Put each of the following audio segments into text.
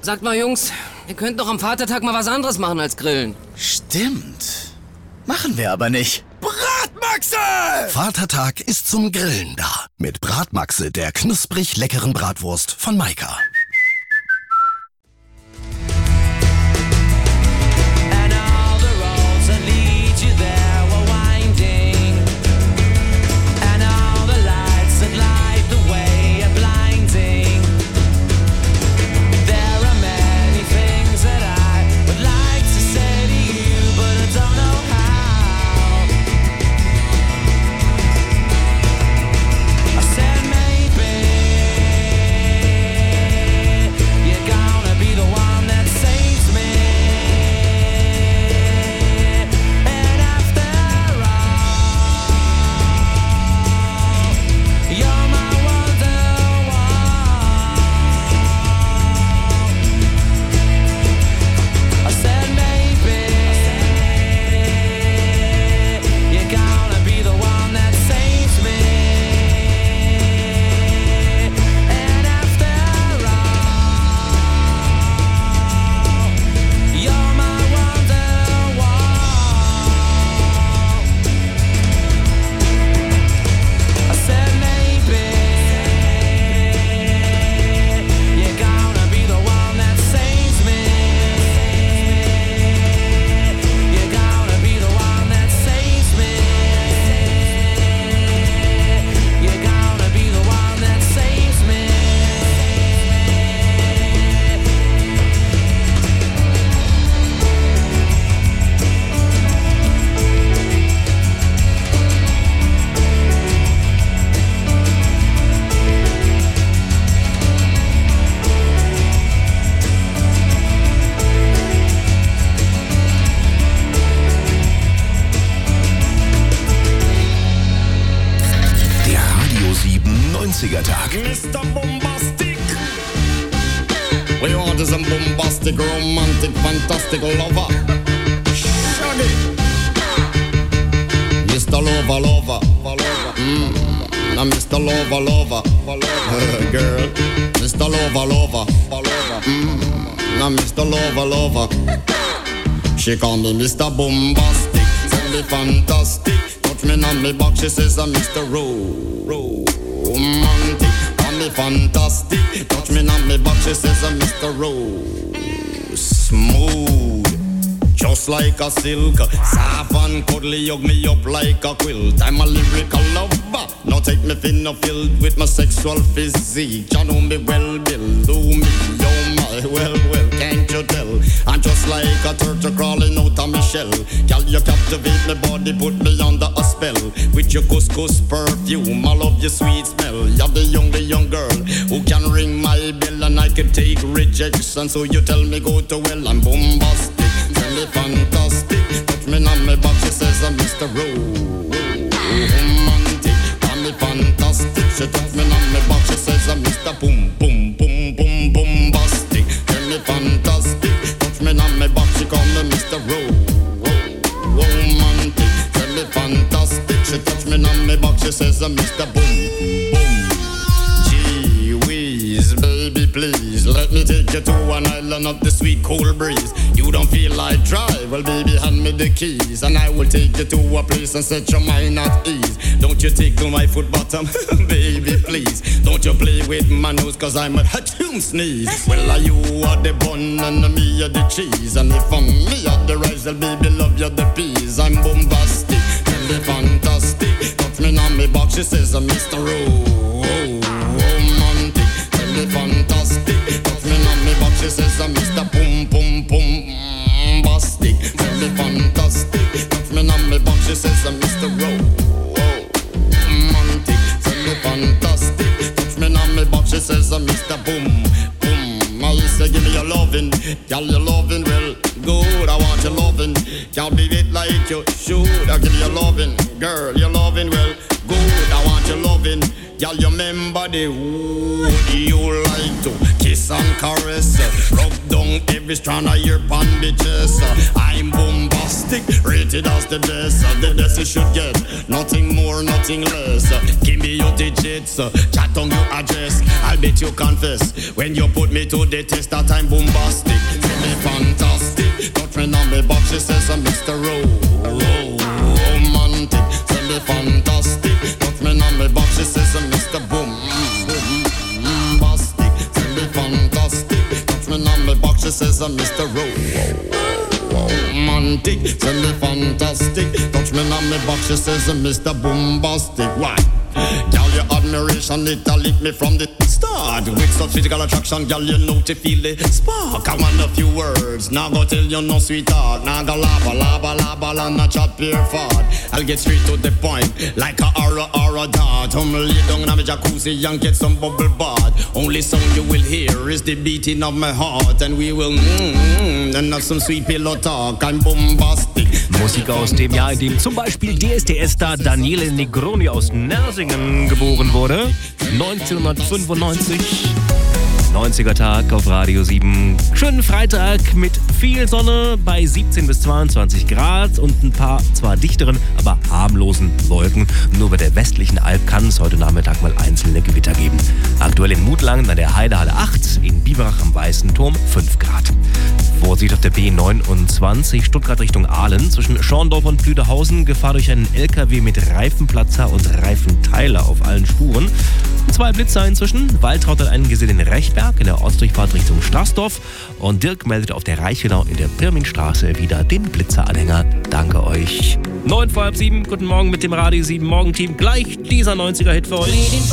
Sagt mal, Jungs, ihr könnt doch am Vatertag mal was anderes machen als grillen. Stimmt. Machen wir aber nicht. Bratmaxe! Vatertag ist zum Grillen da. Mit Bratmaxe, der knusprig leckeren Bratwurst von Maika. Mr. Bombastic. We want some bombastic, romantic, fantastic lover. Shaggy. Mr. Lover. Now Mr. Lover. Girl. Mr. Lover. Now Mr. Lover. She call me Mr. Bombastic. Tell me fantastic. Touch me on me back, she says I'm Mr. Romantic. Call me fantastic. Touch me on me back, she says I'm Mr. Smooth. Just like a silk, soft and cuddly, hug me up like a quilt. I'm a lyrical lover. Now take me thin or filled with my sexual physique. You know me well, Bill. Do me, oh my, well, can't you tell? I'm just like a turtle crawling out of my shell. Girl, you captivate my body, put me under a spell. With your couscous perfume, I love your sweet smell. You're the young girl who can ring my bell, and I can take rejection. So you tell me go to well, I'm bombastic. Tell me fantastic. Touch me on my back, she says I'm Mr. Romantic. Tell me fantastic. She touch me on my back, she says I'm Mr. Bombastic. Tell me fantastic. Touch me on my back, she call me Mr. Romantic. Tell me fantastic. She touch me on my back, she says I'm Mr. Boom. Gee whiz, baby please, let me take you to an island of the sweet cold breeze. You don't feel like drive, well baby hand me the keys, and I will take you to a place and set your mind at ease. Don't you tickle my foot bottom, baby please. Don't you play with my nose, cause I'm a hatchoon sneeze. Well are you are the bun and me are the cheese, and if I'm me are the rice, well baby love you the peas. I'm bombastic, tell me fantastic. Touch me on me box, she says I'm Mr. Romantic. Tell me fantastic. Touch me on me box, she says I'm Mr. Bombastic. Tell me fantastic. Touch me on me box, she says I'm Mr. Romantic. Tell me fantastic. Touch me on me box, she says I'm Mr. Boom. I say give me your lovin', girl, your lovin' well good. I want your lovin', can't be it like you should. I give you your lovin', girl, your lovin' well good. I want your lovin', girl, you remember the wood. You like to kiss and caress, rub down every be strong your bandages. I'm bombastic, rated as the best. The best you should get, nothing more, nothing less. Give me your digits, chat on your address. I'll bet you confess when you put me to the test that I'm bombastic. Tell me fantastic, touch me on me box, she says I'm Mr. Romantic. Tell me fantastic, touch me on me box, she says I'm Mr. Bombastic. Tell me fantastic, touch me on me box, she says I'm Mr. Romantic. Tell me fantastic, touch me on me box, she says I'm Mr. Bombastic. Why? Girl, your admiration, it lit me from the start. With such physical attraction, girl, you know to feel the spark. I want a few words, now go tell you no sweetheart. Now go laba, and not chat pure fart. I'll get straight to the point, like a aura dart. Lay down in my jacuzzi and get some bubble bath. Only song you will hear is the beating of my heart. And we will and have some sweet pillow talk. I'm bombastic. Musik aus dem Jahr, in dem zum Beispiel DSDS-Star Daniele Negroni aus Nersingen geboren wurde. 1995. 90er Tag auf Radio 7. Schönen Freitag mit viel Sonne bei 17 bis 22 Grad und ein paar zwar dichteren, aber harmlosen Wolken. Nur bei der westlichen Alb kann es heute Nachmittag mal einzelne Gewitter geben. Aktuell in Mutlangen an der Heidehalle 8, in Biberach am Weißen Turm 5 Grad. Vorsicht auf der B29 Stuttgart Richtung Aalen. Zwischen Schorndorf und Blüderhausen Gefahr durch einen LKW mit Reifenplatzer und Reifenteiler auf allen Spuren. 2 Blitzer inzwischen. Waltraud hat einen gesehen in Rechberg in der Ostdurchfahrt Richtung Straßdorf. Und Dirk meldet auf der Reichenau in der Pirmingstraße wieder den Blitzeranhänger. Danke euch. 9 vor halb 7. Guten Morgen mit dem Radio 7 Morgenteam. Gleich dieser 90er-Hit für euch.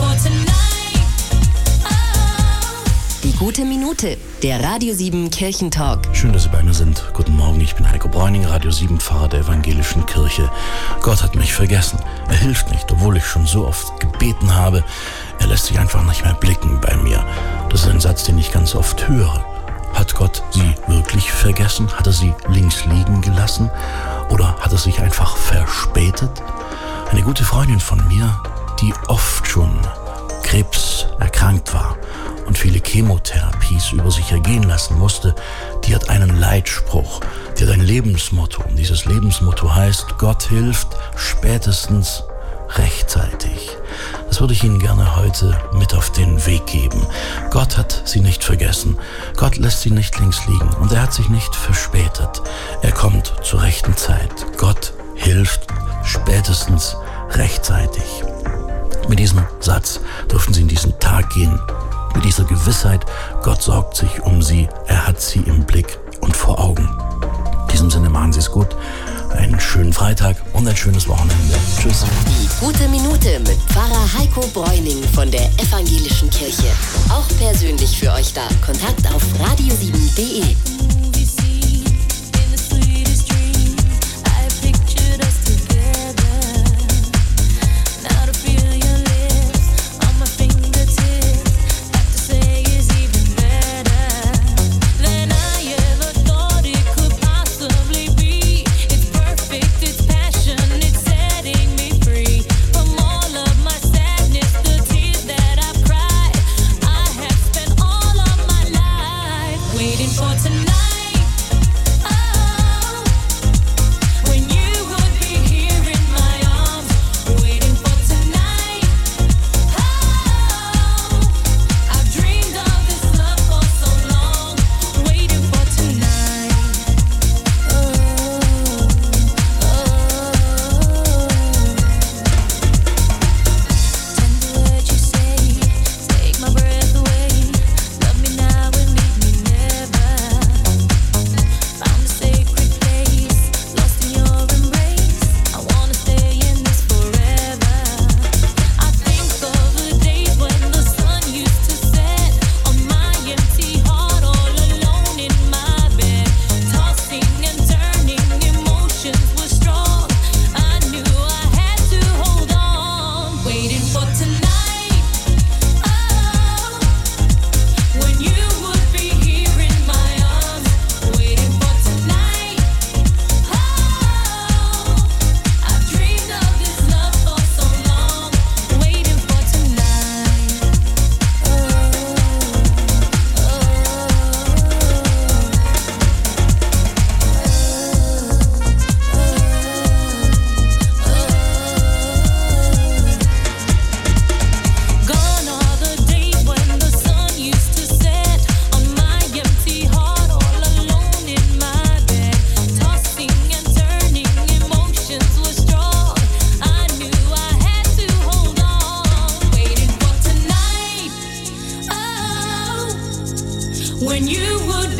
Die gute Minute, der Radio 7 Kirchentalk. Schön, dass Sie bei mir sind. Guten Morgen, ich bin Heiko Bräuning, Radio 7 Pfarrer der Evangelischen Kirche. Gott hat mich vergessen. Er hilft nicht, obwohl ich schon so oft gebeten habe. Er lässt sich einfach nicht mehr blicken bei mir. Das ist ein Satz, den ich ganz oft höre. Hat Gott Sie wirklich vergessen? Hat er Sie links liegen gelassen? Oder hat er sich einfach verspätet? Eine gute Freundin von mir, die oft schon Krebs erkrankt war und viele Chemotherapies über sich ergehen lassen musste, die hat einen Leitspruch, die hat ein Lebensmotto. Und dieses Lebensmotto heißt, Gott hilft spätestens rechtzeitig. Das würde ich Ihnen gerne heute mit auf den Weg geben. Gott hat Sie nicht vergessen. Gott lässt Sie nicht links liegen und er hat sich nicht verspätet. Er kommt zur rechten Zeit. Gott hilft spätestens rechtzeitig. Mit diesem Satz dürfen Sie in diesen Tag gehen. Mit dieser Gewissheit, Gott sorgt sich um Sie, er hat Sie im Blick und vor Augen. In diesem Sinne machen Sie es gut, einen schönen Freitag und ein schönes Wochenende. Tschüss. Die gute Minute mit Pfarrer Heiko Bräuning von der Evangelischen Kirche. Auch persönlich für euch da. Kontakt auf radio7.de. when you would